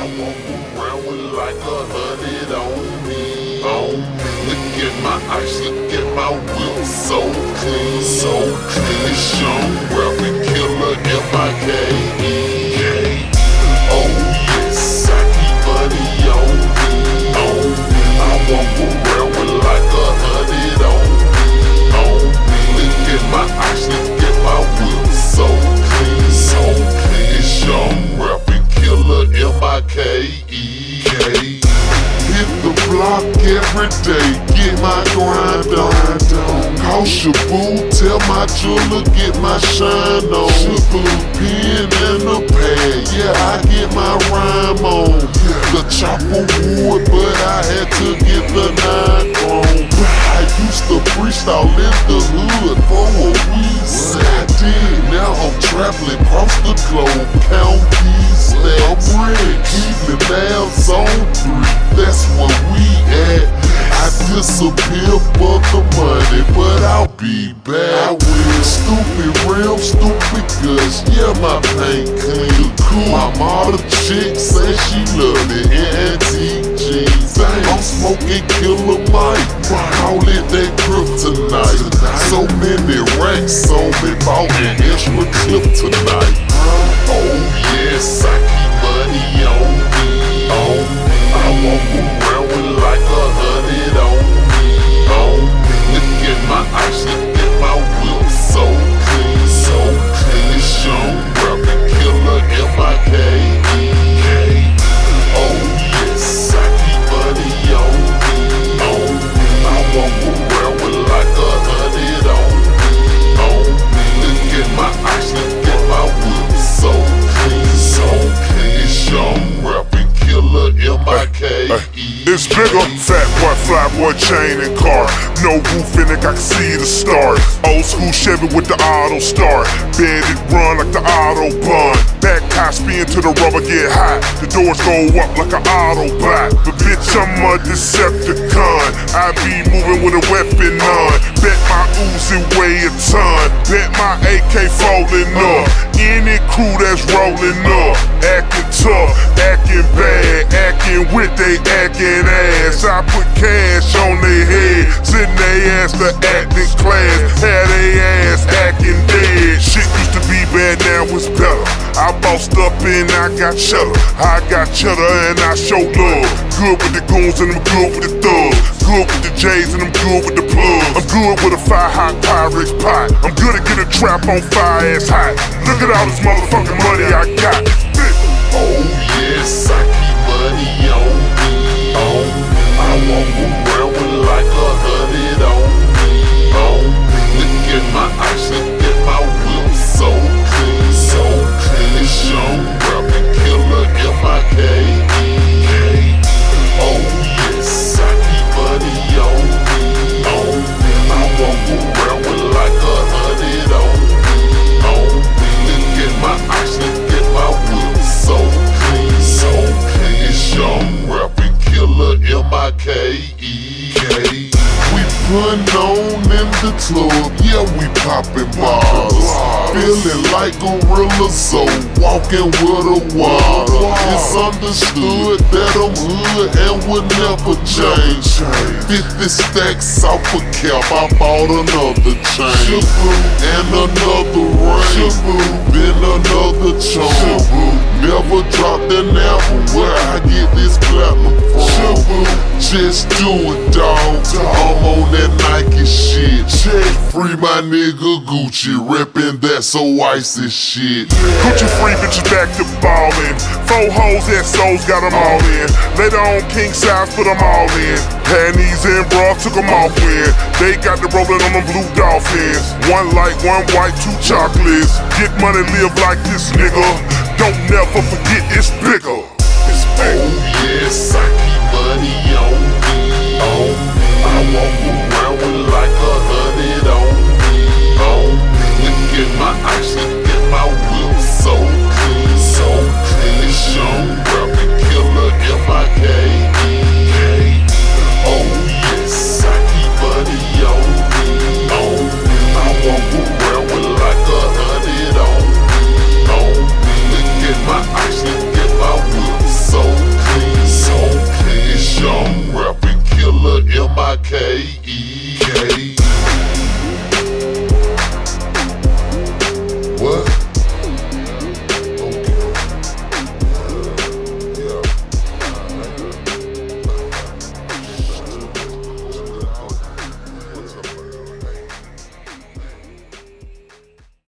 walk around with like 100 on me. Look at my ice, look at my whip, so clean, so clean. It's Young Rapping Killer, MIKE. Oh yes, I keep money on me. I walk around with like 100 on me. Look at my ice, look at my whip, so clean, so clean. It's Young Rapping Killer, MIKE. Hit the block every day, get my grind on. Call Shabu, tell my jeweler, get my shine on. Shabu, pen and a pad, yeah, I get my rhyme on. The chopper wood, but I had to get the 9 chrome. I used to freestyle in the hood for a weed set. I did, now I'm traveling across the globe, count these stacks. I'm red, Cleveland Labs on 3, that's where we at. I disappear for the money, but I'll be back. I will stupid real, stupid guts, yeah, my paint clean. My model chick says she love it in antique jeans. I'm smoking Killer Mike, call it that kryptonite. So many racks on me, bought an extra clip tonight. Oh yes, I keep money on me. I walk around with like 100 on me. Look at my ice, look at my whip, so clean, so clean. It's Young Rapping Killer, MIKE. Oh yes, I keep money on me. I walk around with like 100 on me. Look at my ice, look at my whip, so clean, so clean. It's Young Rapping Killer, MIKE. It's bigger, fat boy, fly boy, chain and car. No roof in it, I can see the stars. Old school Chevy with the auto start. Bed it run like the Autobahn. Back tie spin till the rubber get hot. The doors go up like an Autobot. But bitch, I'm a Decepticon. I be moving with a weapon on. Bet my Uzi weigh a ton. Bet my AK falling up. Any crew that's rolling up, acting tough, acting bad, acting with they acting ass. I put cash on their head, sitting their ass to acting class, had they ass acting dead. Shit used to be bad, now it's better. I bossed up and I got cheddar. I got cheddar and I show love. Good with the goons and I'm good with the thugs. Good with the J's and I'm good with the plugs. I'm good with a fire hot Pyrex pot. I'm good at getting a trap on fire ass hot. Look at all this motherfucking money I got. Oh yes, I keep money on me. I walk around with like 100 on me. Look at my ice, look at my whip, so clean, so clean. It's Young Rapping Killer, MIKE. Oh yes, I keep money on me. I walk around with like 100 on me. Look at my ice, look at my whip, so clean, so clean. It's Young Rapping Killer, MIKE. We puttin' on in the club, yeah, we poppin' bars. Feeling like Gorilla Zoe, walking with a wad. It's understood that I'm hood and would never change. 50 stacks off a cap, I bought another chain and another ring, then another chunk. Never dropped an album, where I get this platinum from. Just do it, dawg. I'm on that Nike shit. Free my nigga Gucci, reppin' that so icy shit. Gucci free bitches back to ballin'. 4 hoes and souls got them all in. Later on king size put them all in. Panties and bras took them off in. They got the rollin' on them blue dolphins. 1 light, 1 white, 2 chocolates. Get money, live like this nigga. Don't never forget it's bigger. It's bigger. Oh yes, I keep money on me. I walk